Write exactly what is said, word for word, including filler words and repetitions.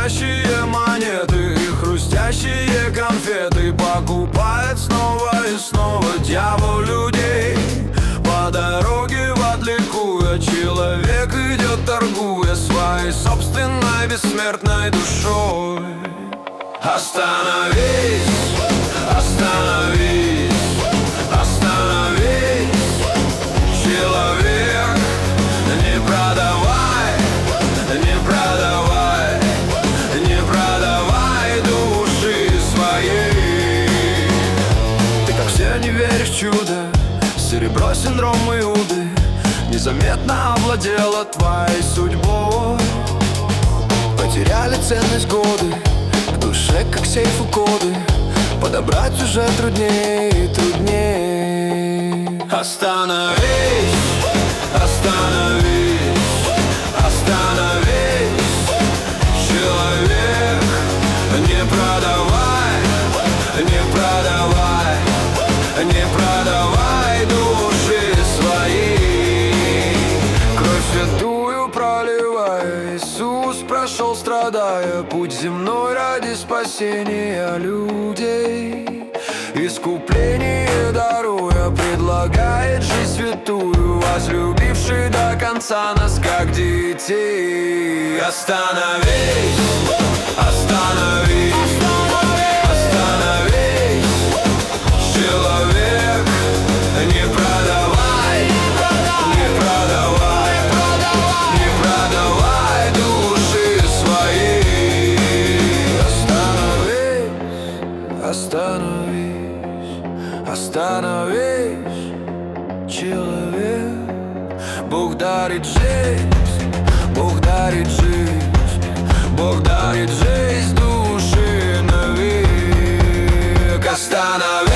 блестящие монеты и хрустящие конфеты. Покупает снова и снова дьявол людей. По дороге водликуя, человек идет, торгуя своей собственной бессмертной душой. Остановись, остановись, остановись, человек, не продавай, не продавай, не продавай души своей. Ты, как все, не веришь в чудо, серебро синдрома Иуды незаметно овладело твоей судьбой. Потеряли ценность годы, в душе, как сейфу, коды подобрать уже труднее и труднее. Остановись, остановись, остановись, человек, не продавай, не продавай, не продавай души свои. Кровь святую проливая, Иисус прошел, страдая, путь земной ради спасения людей. Искупление даруя, предлагает жизнь святую, возлюбивший до конца нас, как детей. Остановись, остановись, остановись, человек, не продавай, не продавай, не продавай души свои. Остановись, остановись, остановись, человек. Бог дарит жизнь, Бог дарит жизнь, Бог дарит жизнь души навек. Остановись.